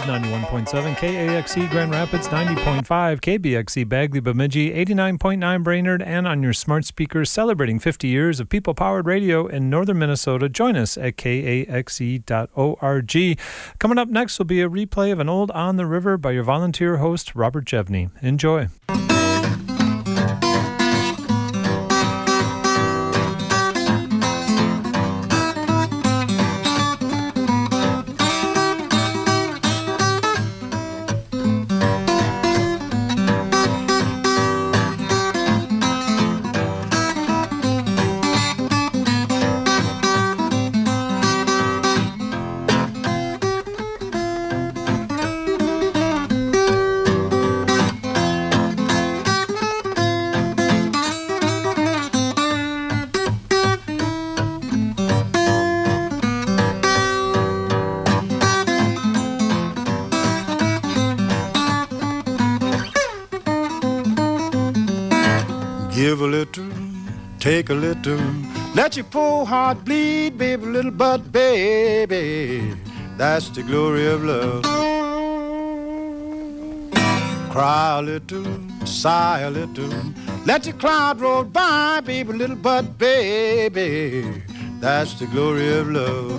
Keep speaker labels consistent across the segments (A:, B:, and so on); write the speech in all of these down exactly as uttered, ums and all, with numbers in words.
A: ninety-one point seven K A X E Grand Rapids, ninety point five K B X E Bagley Bemidji, eighty-nine point nine Brainerd, and on your smart speakers celebrating fifty years of people-powered radio in northern Minnesota. Join us at K A X E dot org. Coming up next will be a replay of an old On the River by your volunteer host, Robert Jevney. Enjoy.
B: Give a little, take a little, let your poor heart bleed, baby, little but baby, that's the glory of love. Cry a little, sigh a little, let your cloud roll by, baby, little but baby, that's the glory of love.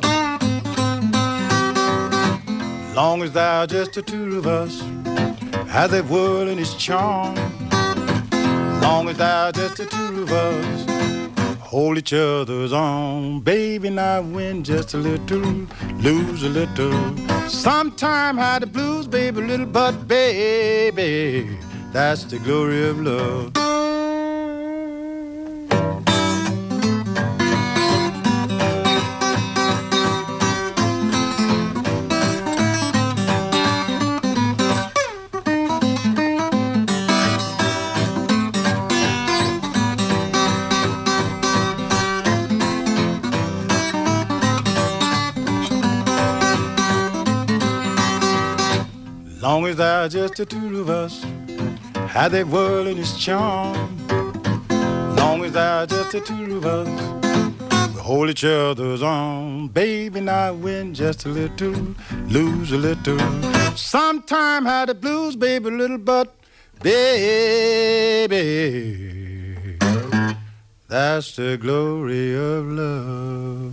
B: Long as there are just the two of us, has that world in its charm. Long as there are just the two of us, hold each other's arm. Baby, now win just a little, lose a little. Sometime had the blues, baby, little but baby, that's the glory of love. Long as there's just the two of us, had that world in its charm. Long as there's just the two of us, we hold each other's arm. Baby, now win just a little, lose a little. Sometime had the blues, baby, little but baby, that's the glory of love.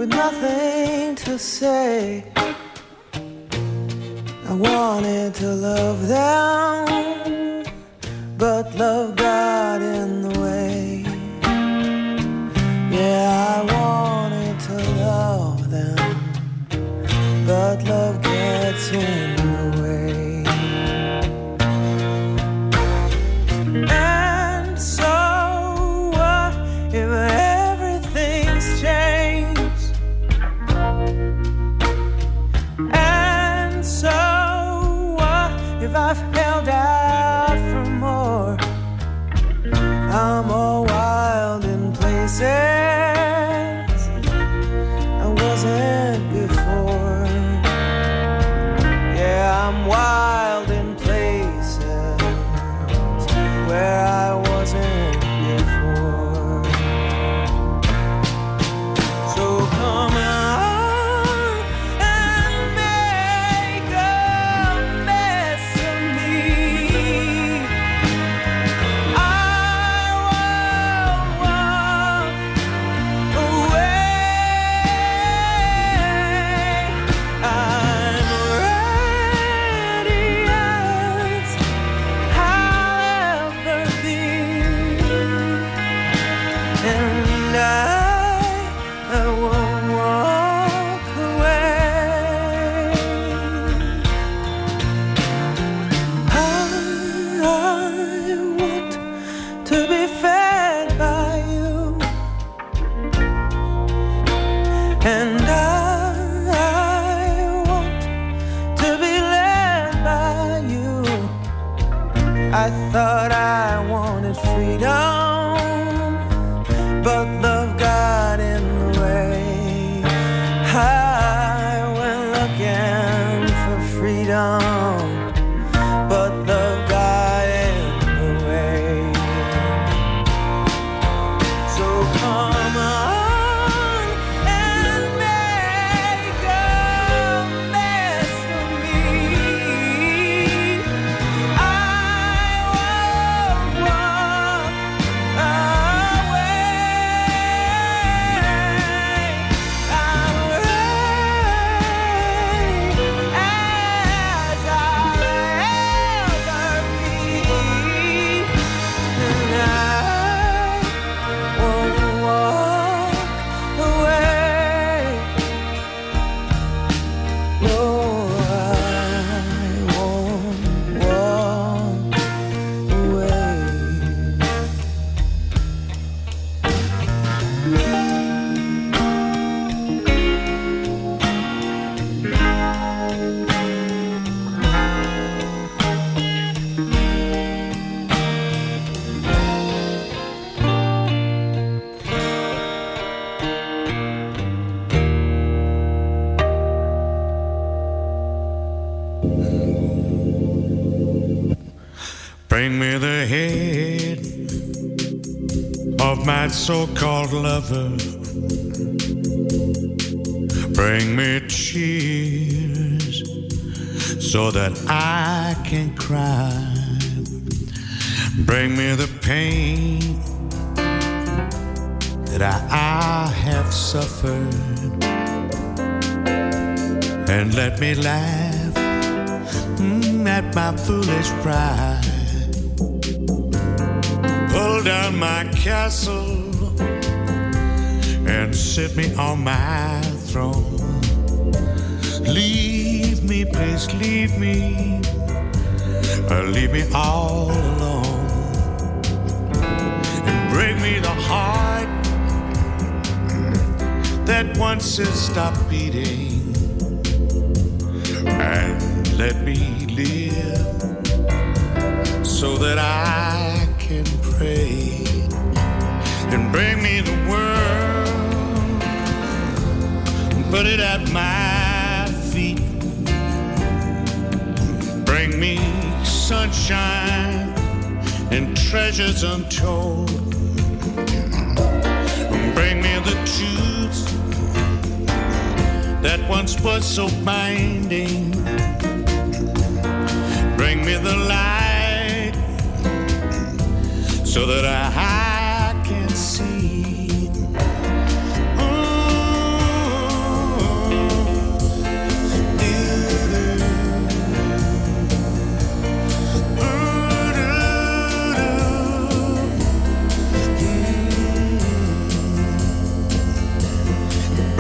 C: with nothing to say. I wanted to love them, but love got in the way. Yeah, I wanted to love them, but love gets in the way. And so what if everything's changed? And so what if I've held out for more? I'm all wild in places I wasn't before. Yeah, I'm wild in places where I wasn't before. So come on and make a mess of me. I won't walk away. I'm ready as I'll ever be, and I, I won't walk away. I, I want to be fed by you, and I, I want to be led by you. I thought I wanted freedom, but love got in the way. I went looking for freedom, but love got in the way. So come on and make a mess of me. I won't walk away. I'm ready as I'll ever be, and I won't walk away. No, I won't walk away.
B: Bring me the head of my so-called lover. Bring me tears so that I can cry. Bring me the pain that I, I have suffered, and let me laugh mm, at my foolish pride. Pull down my castle and sit me on my throne. Leave me, please leave me, or leave me all alone. And bring me the heart that once has stopped beating, and let me live so that I can pray. And bring me the world, put it at my feet. Bring me sunshine and treasures untold. Bring me the truth that once was so binding. Bring me the light so that I can see. Ooh,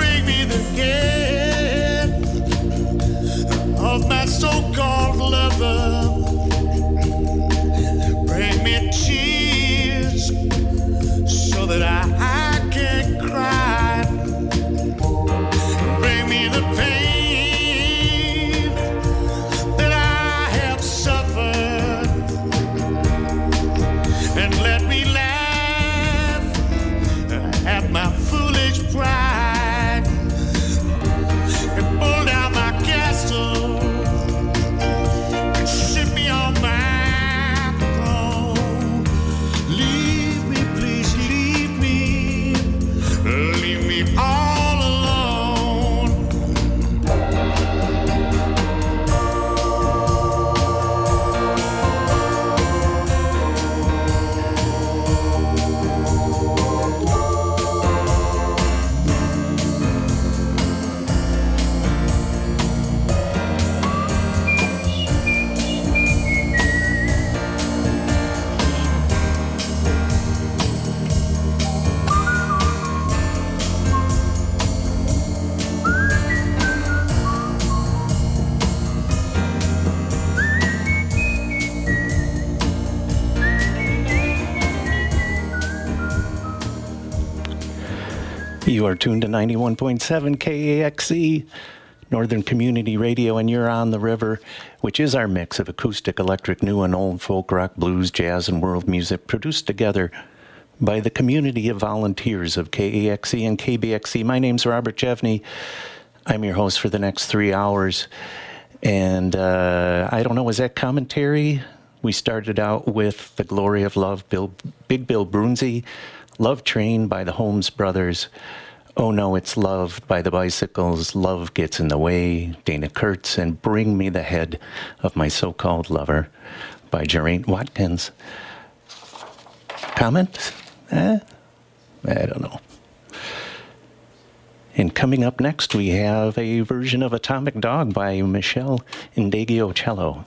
D: bring me the gift of my so-called lover. Bring me tears so that I, I can cry. Bring me the pain that I have suffered, and let me laugh at my foolish pride, and pull down my castle and sit me on my throne. Leave me, please leave me, leave me all alone.
E: You are tuned to ninety-one point seven K A X E, Northern Community Radio, and you're on the river, which is our mix of acoustic, electric, new and old, folk, rock, blues, jazz, and world music, produced together by the community of volunteers of K A X E and K B X E. My name's Robert Jevney. I'm your host for the next three hours. And uh, I don't know, was that commentary? We started out with The Glory of Love, Bill, Big Bill Broonzy, Love Train by the Holmes Brothers, Oh No, It's Love by the Bicycles, Love Gets in the Way, Dana Kurtz, and Bring Me the Head of My So-Called Lover by Geraint Watkins. Comment? Eh? I don't know. And coming up next, we have a version of Atomic Dog by Michelle Indegliocello.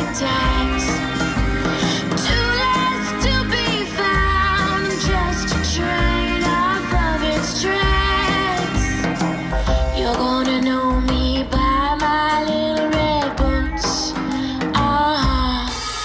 F: attacks. Too last to be found, just a train off of its tracks. You're gonna know me by my little red boots. Ah.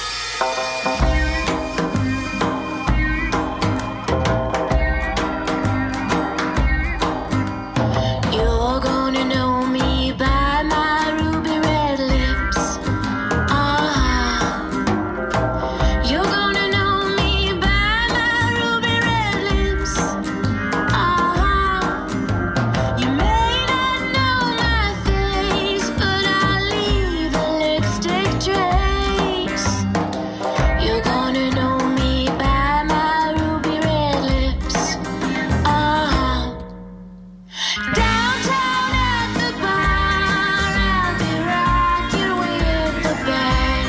F: You're gonna know me by my ruby red lips. Ah. You're gonna know me by my ruby red lips. Ah. You may not know my face, but I'll leave a lipstick trace. You're gonna know me by my ruby red lips. Ah. Downtown at the bar, I'll be rocking with the band,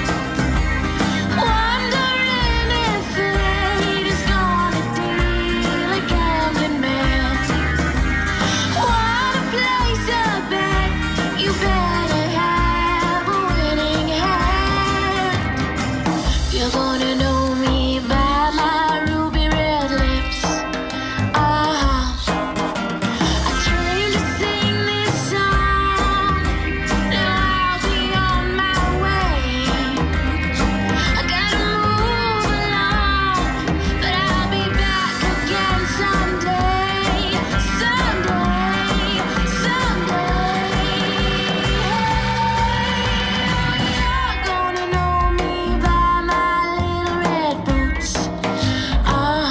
F: wondering if fate is gonna deal a gambling man. What a place to bet, you better have a winning hand. You're gonna know me by my ruby red lips. Ah. I trained to sing this song, now I'll be on my way. I gotta move along, but I'll be back again someday, someday, someday. You're gonna know me by my little red boots. Ah.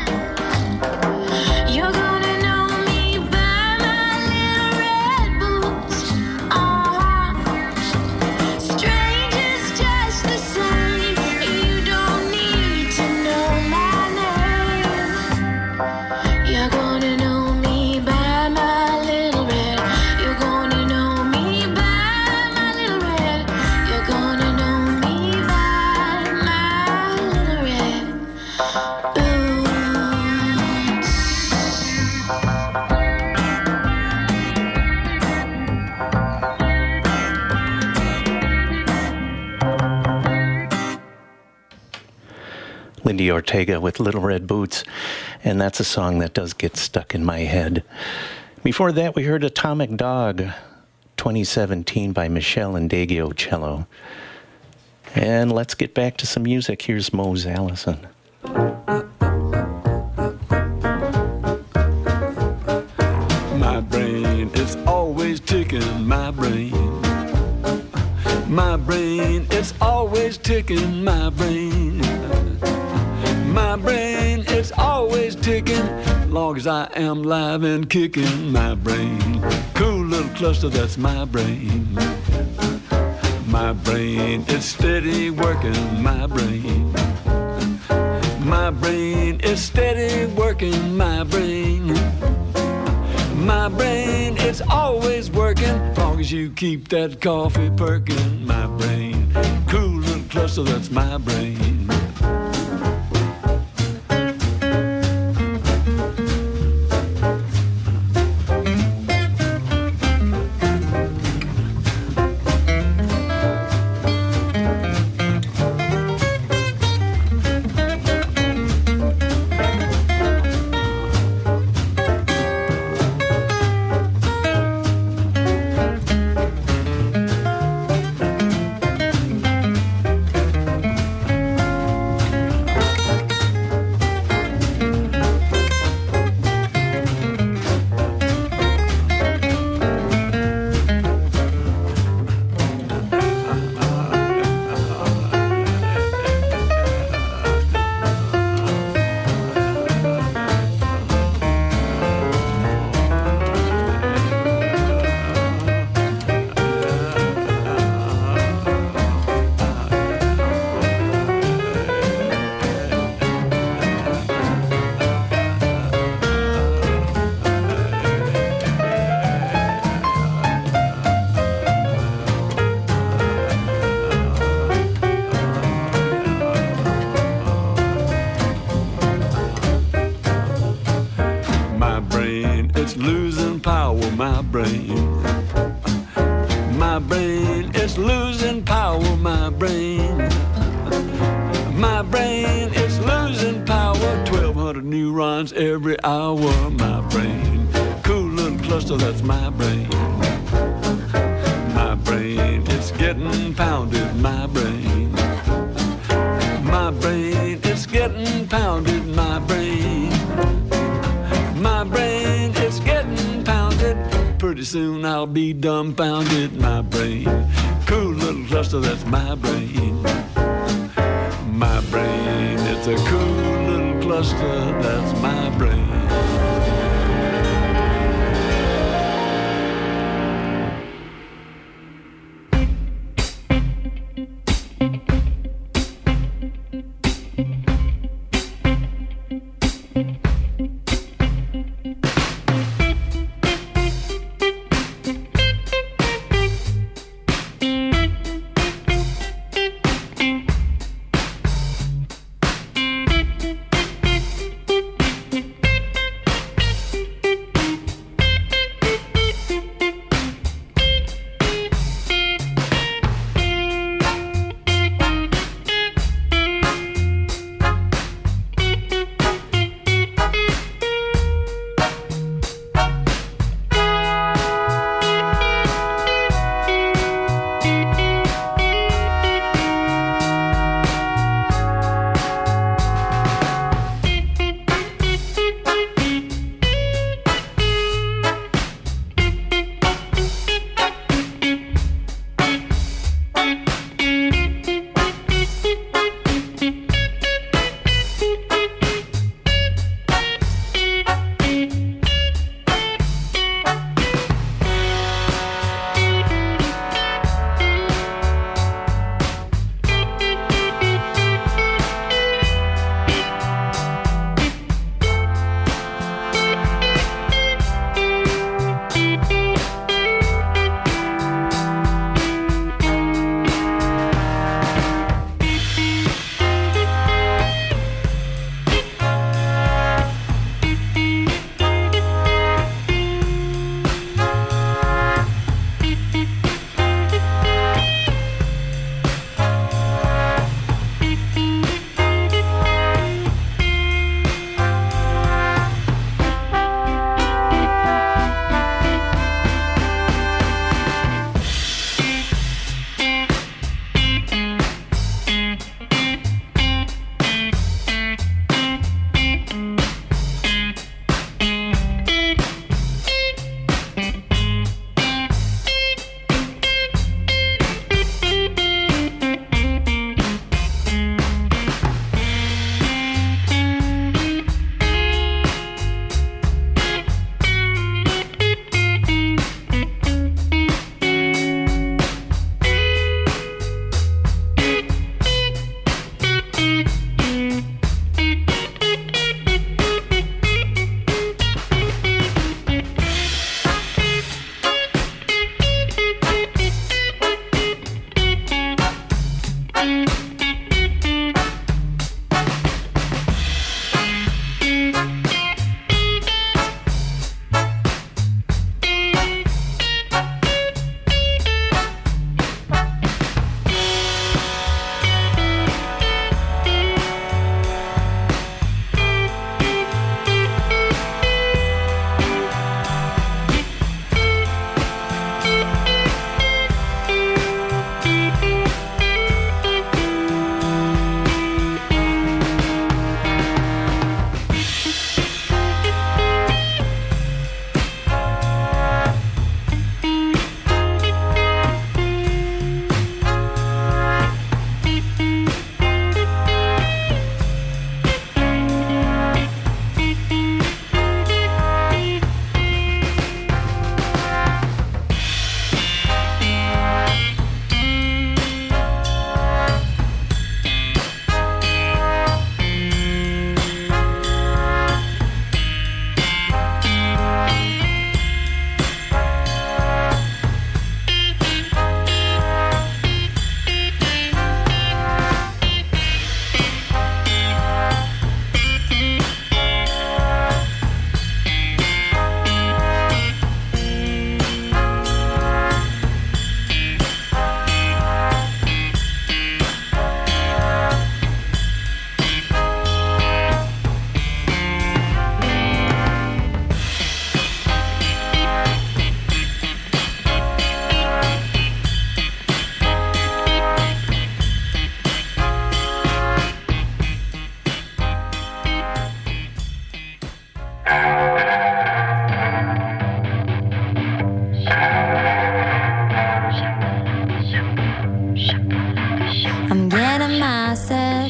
F: You're gonna know me by my little red boots. Ah. Strangers just the same, you don't need to know my name. You're gonna know me by my little red. You're gonna know me by my little red. You're gonna know me by my little red boots.
E: Lindy Ortega with Little Red Boots, and that's a song that does get stuck in my head. Before that, we heard Atomic Dog, twenty seventeen by Michelle Indagio cello. And let's get back to some music. Here's Mose Allison.
G: My brain is always ticking, my brain. My brain is always ticking, my brain. My brain is always ticking, long as I am live and kicking, my brain. Cool little cluster, that's my brain. My brain is steady working, my brain. My brain is steady working, my brain. My brain is always working, long as you keep that coffee perking, my brain. Cool little cluster, that's my brain. shines every hour. My brain, cool little cluster, that's my brain. My brain, it's getting pounded. My brain, my brain, it's getting pounded. My brain, my brain, it's getting pounded. Pretty soon I'll be dumbfounded. My brain, cool little cluster, that's my brain. My brain, it's a cool little cluster, that's my brain.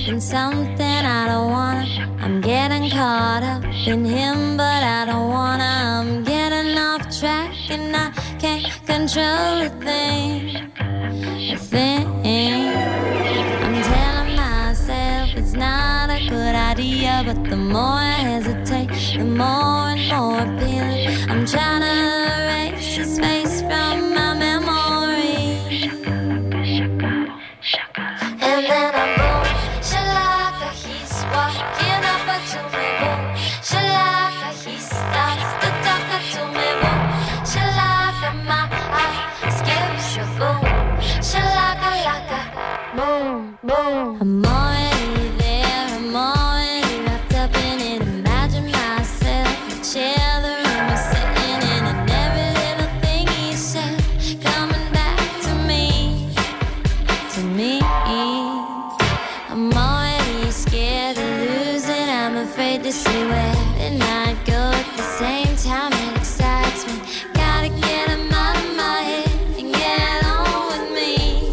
H: in something I don't wanna. I'm getting caught up in him, but I don't wanna. I'm getting off track and I can't control a thing, a thing. I'm telling myself it's not a good idea, but the more I hesitate, the more and more appealing. I'm trying to erase his face from my memory. And then I'm boom, shalaka, he's walking up to me, boom, shalaka, he starts to talk to me, boom, shalaka, my eye skips a boom, shalaka, laka, boom, boom. I'm already there, I'm already wrapped up in it. Imagine myself, the chair the room was sitting in, and every little thing he said coming back to me, to me. I'm already scared of losing, I'm afraid to see where it might go. At the same time it excites me, gotta get him out of my head and get on with me.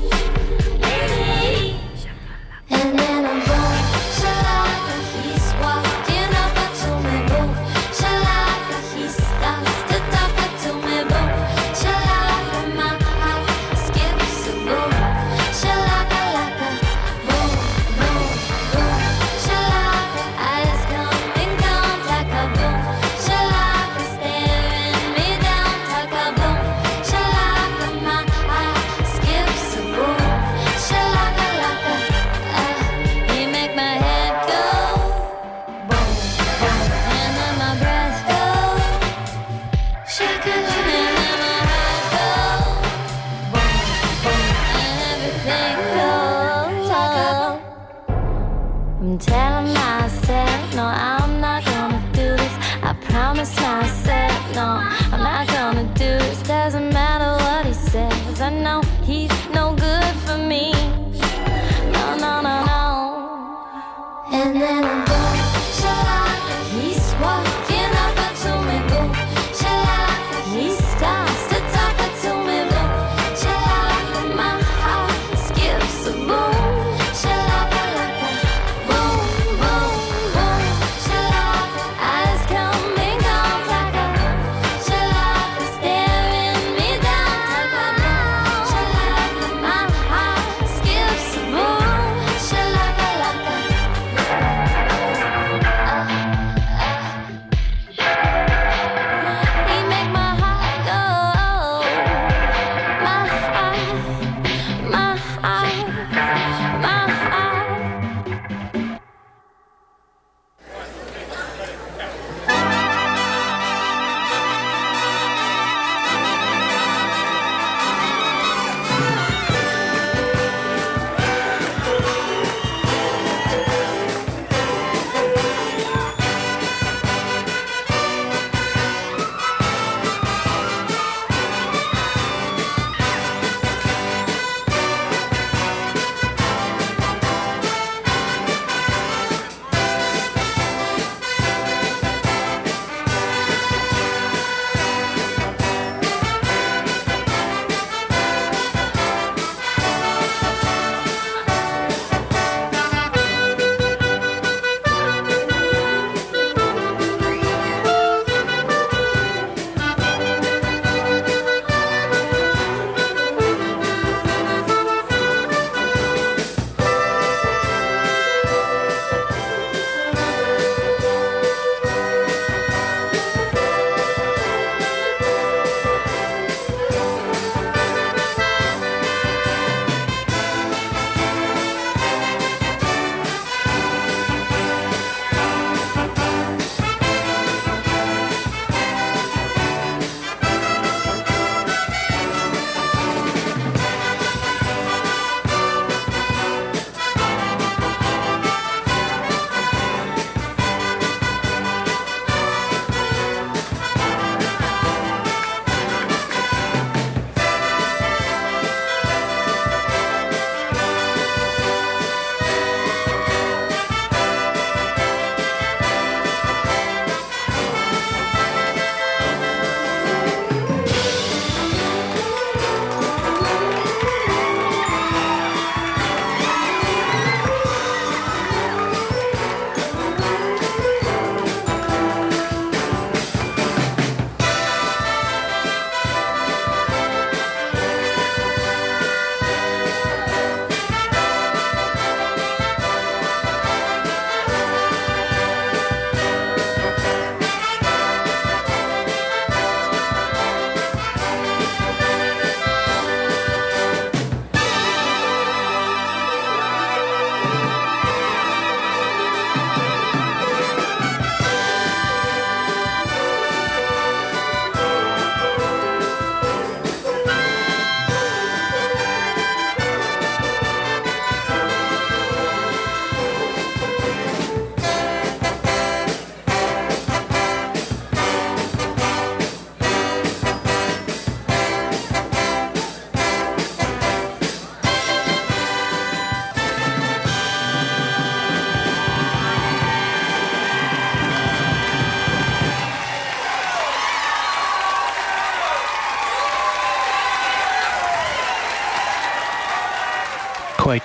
H: And then I'm boom, shalaka, he's walking up to me, boom, shalaka, he starts to talk to me, boom, shalaka, my heart skips a boom, shalaka, laka, boom, boom, boom, shalaka, eyes come in contact, a boom, shalaka, staring me down, like a boom, shalaka, my heart skips a boom, shalaka, laka, ah, he make my head go, boom, boom, and then my breath go, shaka, and then my heart go, boom, boom, and everything goes, like a boom. I'm telling myself, no, I'm not gonna do this. I promise myself, no, I'm not gonna do this. Doesn't matter what he says, I know he's no good for me. No, no, no, no. And then I'm boom, shalaka, he's walking up to me, boom, shalaka, he starts to talk to me, boom, shalaka, my heart skips a boom, shalaka, laka, boom, boom.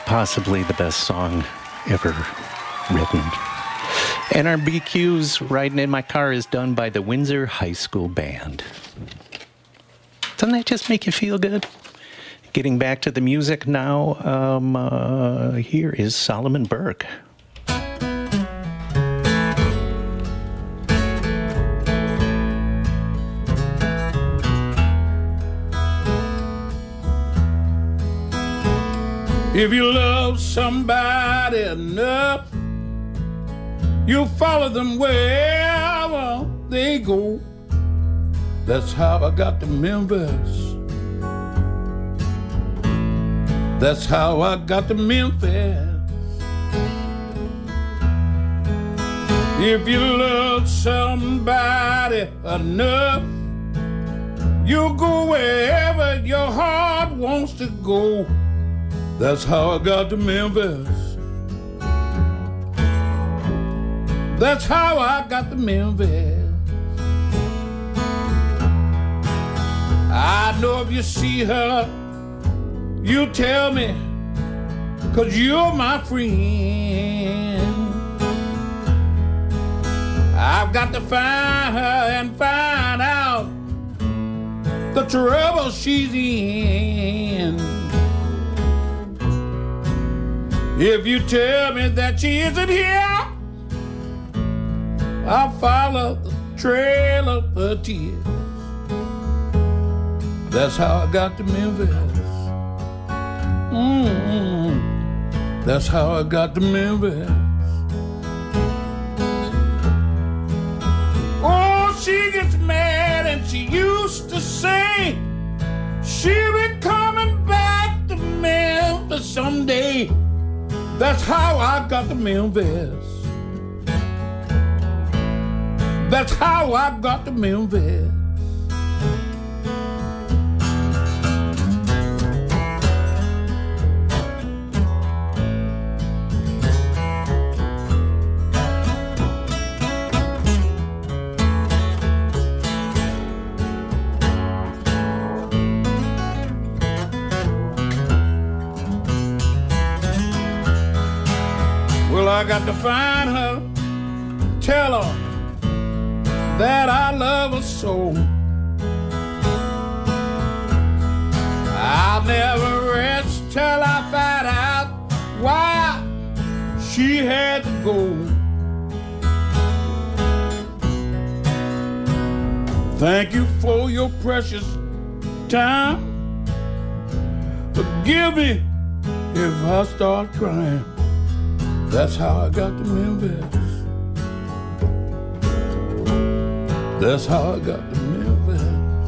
E: possibly the best song ever written. And our B Qs, Riding in My Car, is done by the Windsor High School Band. Doesn't that just make you feel good? Getting back to the music now, um, uh, here is Solomon Burke.
I: If you love somebody enough, you'll follow them wherever they go. That's how I got to Memphis. That's how I got to Memphis. If you love somebody enough, you'll go wherever your heart wants to go. That's how I got to Memphis. That's how I got to Memphis. I know if you see her, you tell me, 'cause you're my friend. I've got to find her and find out the trouble she's in. If you tell me that she isn't here, I'll follow the trail of her tears. That's how I got to Memphis. Mm-hmm. That's how I got to Memphis. Oh, she gets mad and she used to say she'll be coming back to Memphis someday. That's how I got to Memphis. That's how I got to Memphis. Well, I got to find her, tell her that I love her so. I'll never rest till I find out why she had to go. Thank you for your precious time. Forgive me if I start crying. That's how I got to Memphis. That's how I got to Memphis.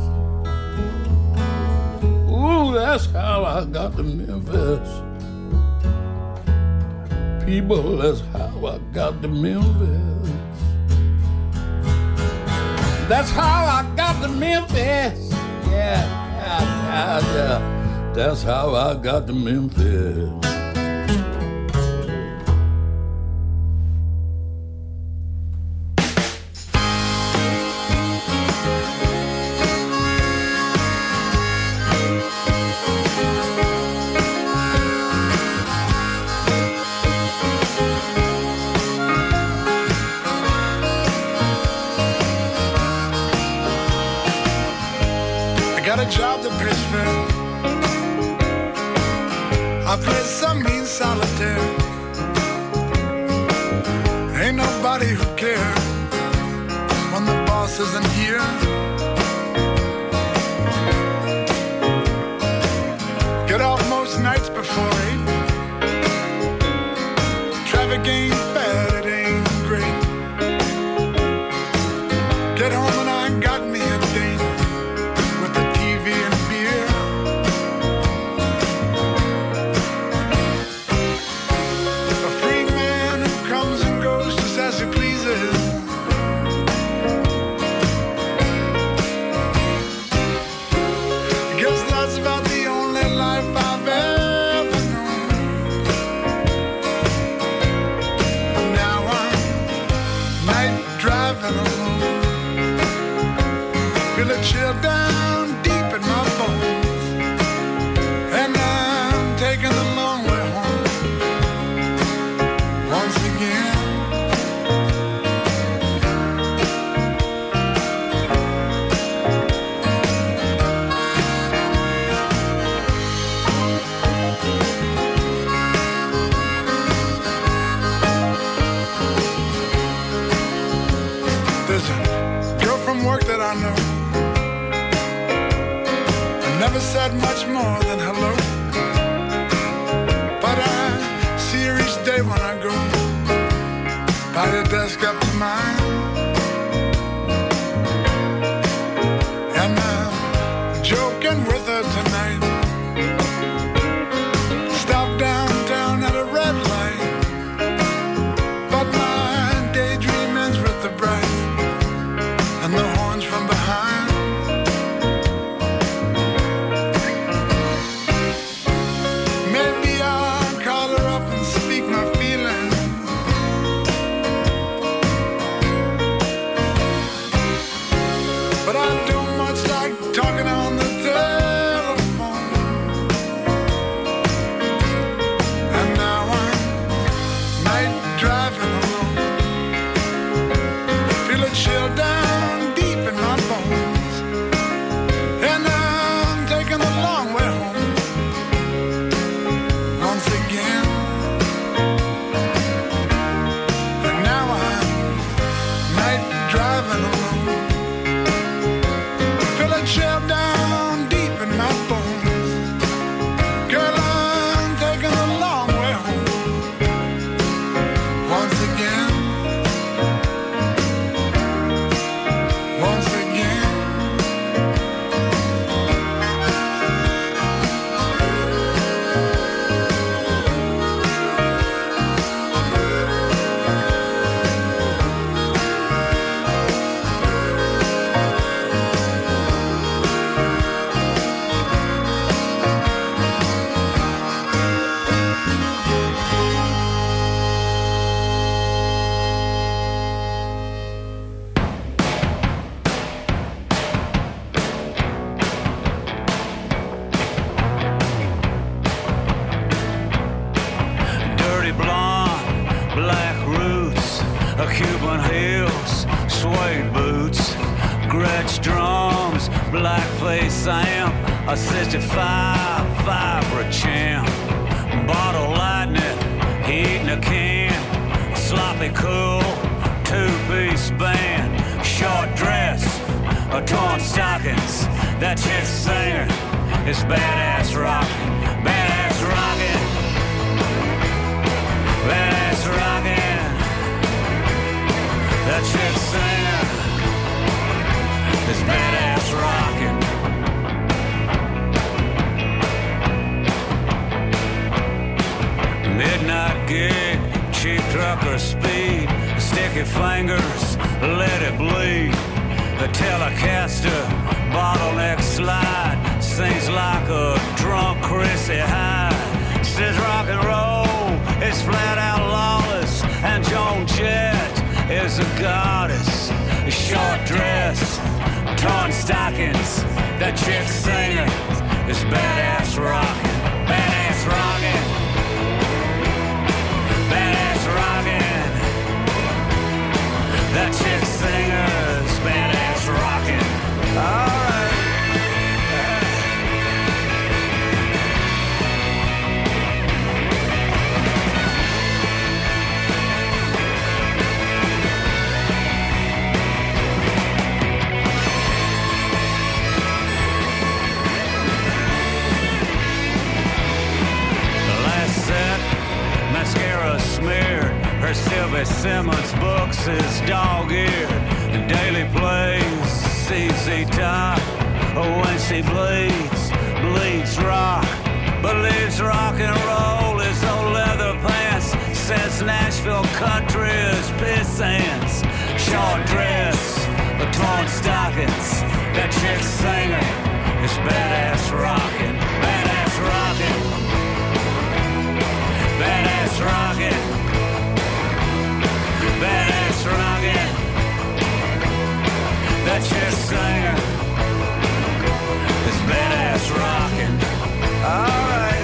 I: Ooh, that's how I got to Memphis. People, that's how I got to Memphis. That's how I got to Memphis. Yeah, yeah, yeah, yeah. That's how I got to Memphis.
J: Got a job that pays fair. I play some mean solitaire. Ain't nobody who cares when the boss isn't here. Get off most nights before eight. Traffic ain't bad, it ain't great. Get home and I got me a date. said much more than hello. But I see her each day when I go by the desk up to mine. And I'm joking with her tonight. Stop downtown at a red light, but my daydream ends with the bright and the horns from behind. Maybe I'll call her up and speak my feelings. But I don't much like talking on the telephone. And now I'm night driving alone. Feel a chill down deep in my bones. And I'm taking the long way home once again. And now I'm night driving alone. Feel a chill down deep in my bones. Girl, I'm taking the long way home once again. Once again.
K: Dirty blonde, black roots, a Cuban heels, suede boots, Gretsch drums, blackface amp, a sixty-five Vibra champ, bottle lightning, heating a can, sloppy cool, two-piece band, short dress, a torn stockings, that chick singer is badass rockin', badass rockin'. Badass rockin', that chick singer is badass rockin'. Midnight gig, cheap trucker speed, sticky fingers, let it bleed. The Telecaster, bottleneck slide, sings like a drunk Chrissy Hyde. Says rock and roll is flat out lawless, and Joan Jett is a goddess. Short dress, torn stockings, that chick singer is badass rockin', badass rockin', badass rockin'. That chick singer is badass rockin'. All right. Mascara smeared, her Sylvie Simmons books is dog-eared, and daily plays C Z Top. Oh, when she bleeds, bleeds rock, believes rock and roll is old leather pants, says Nashville country is piss ants. Short dress, the torn stockings, that chick singer is badass rockin', badass rockin'. Badass rockin', badass rockin'. That chick singer is badass rockin'. All right.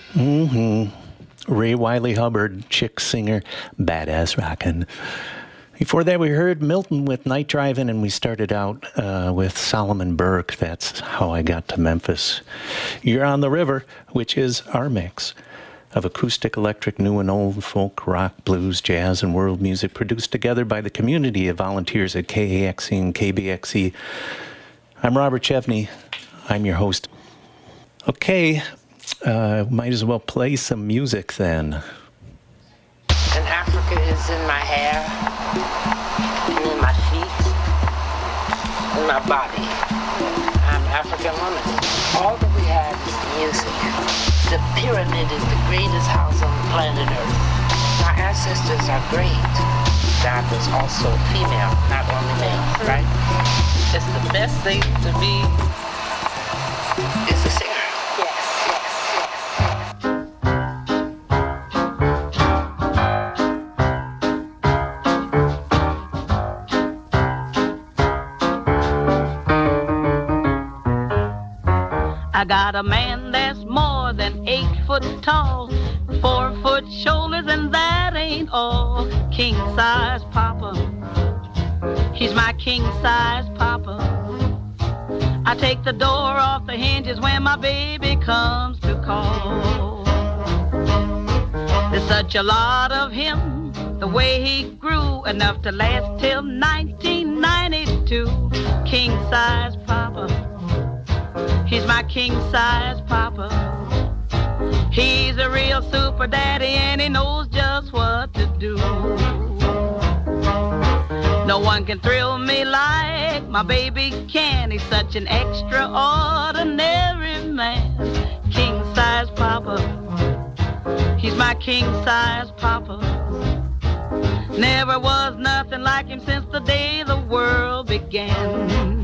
E: Mm-hmm. Ray Wiley Hubbard, chick singer, badass rockin'. Before that, we heard Milton with Night Driving, and we started out uh, with Solomon Burke. That's How I Got to Memphis. You're on the River, which is our mix of acoustic, electric, new and old, folk, rock, blues, jazz, and world music produced together by the community of volunteers at K A X E and K B X E. I'm Robert Chevney. I'm your host. Okay, uh, might as well play some music then.
L: And Africa is in my hair, and in my feet, in my body. I'm African woman. All that we have is music. The pyramid is the greatest house on the planet Earth. My ancestors are great. God was also female, not only male, right? It's the best thing to be is a singer.
M: I got a man that's more than eight foot tall, four foot shoulders, and that ain't all. King size papa, he's my king size papa. I take the door off the hinges when my baby comes to call. There's such a lot of him, the way he grew, enough to last till nineteen ninety-two. King size papa, he's my king-size papa. He's a real super daddy and he knows just what to do. No one can thrill me like my baby can. He's such an extraordinary man. King-size papa, he's my king-size papa. Never was nothing like him since the day the world began.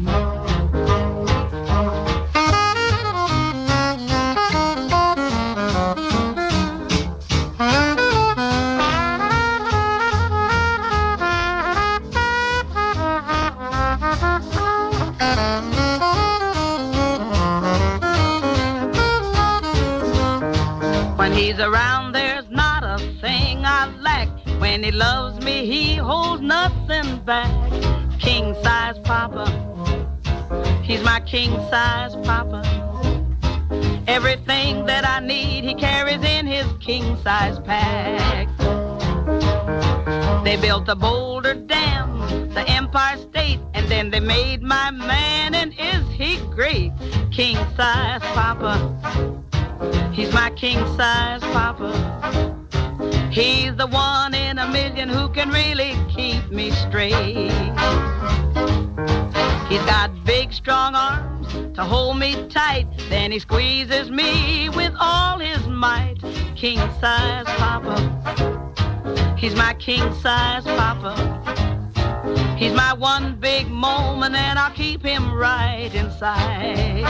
M: When he's around, there's not a thing I lack. When he loves me, he holds nothing back. King-size papa, he's my king-size papa. Everything that I need, he carries in his king-size pack. They built a Boulder Dam, the Empire State, and then they made my man, and is he great? King-size papa, he's my king-size papa. He's the one in a million who can really keep me straight. He's got big, strong arms to hold me tight. Then he squeezes me with all his might. King-size papa, he's my king-size papa. He's my one big moment and I'll keep him right inside.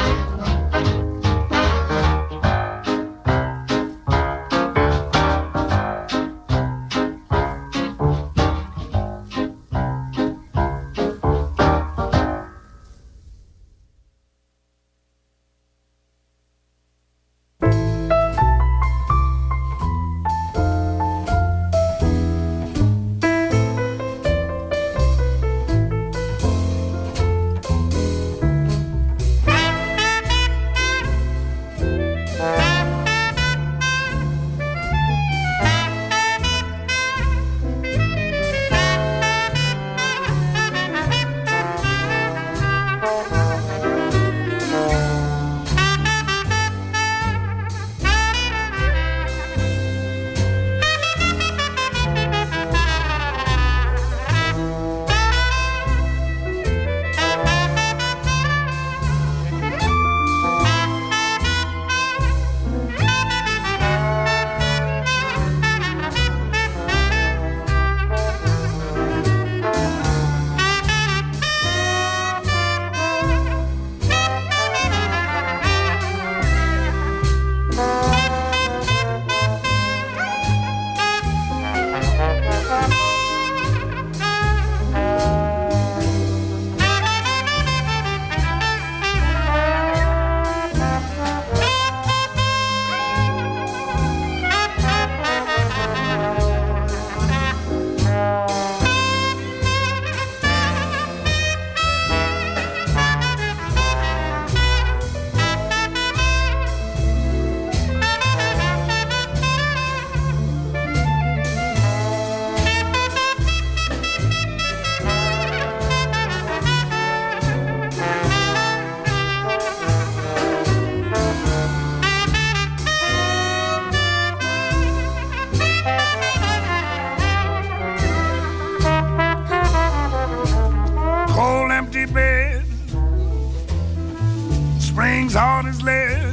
I: things hard as lead,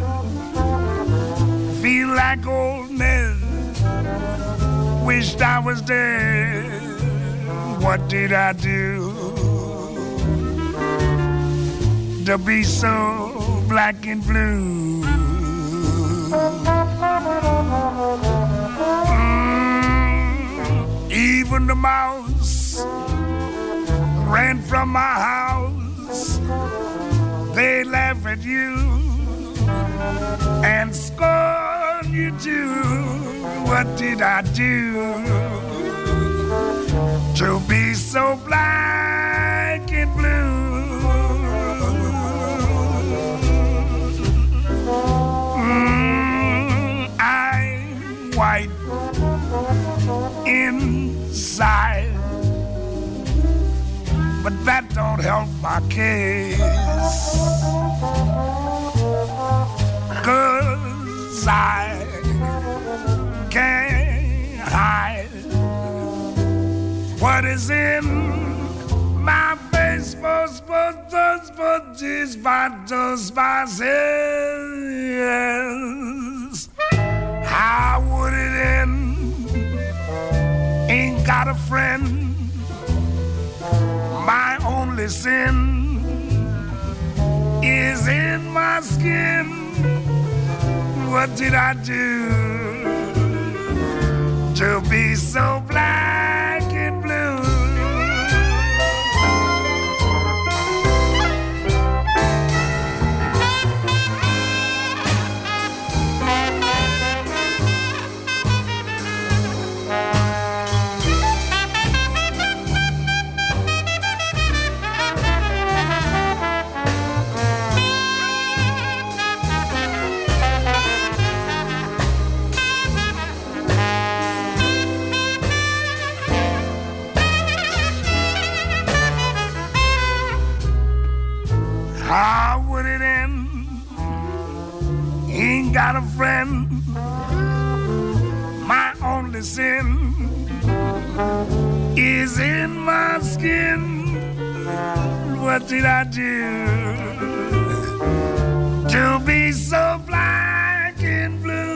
I: feel like old Ned. Wished I was dead. What did I do to be so black and blue? Mm, even the mouse ran from my house. They laugh at you and scorn you too. What did I do to be so black and blue? Mm, I'm white inside, but that don't help my case. 'Cause I can't hide what is in my face. But, but, but, but, these battles, my yes. How would it end? Ain't got a friend. My only sin is in my skin. What did I do to be so black and blue? How would it end? Ain't got a friend. My only sin is in my skin. What did I do to be so black and blue?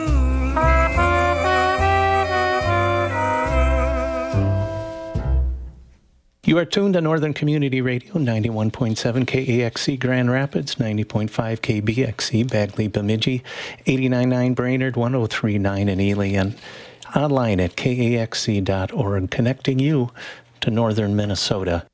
E: You are tuned to Northern Community Radio, ninety-one point seven K A X C Grand Rapids, ninety point five K B X C Bagley Bemidji, eighty-nine point nine Brainerd, one oh three point nine in Ely, and online at K A X C dot org, connecting you to Northern Minnesota.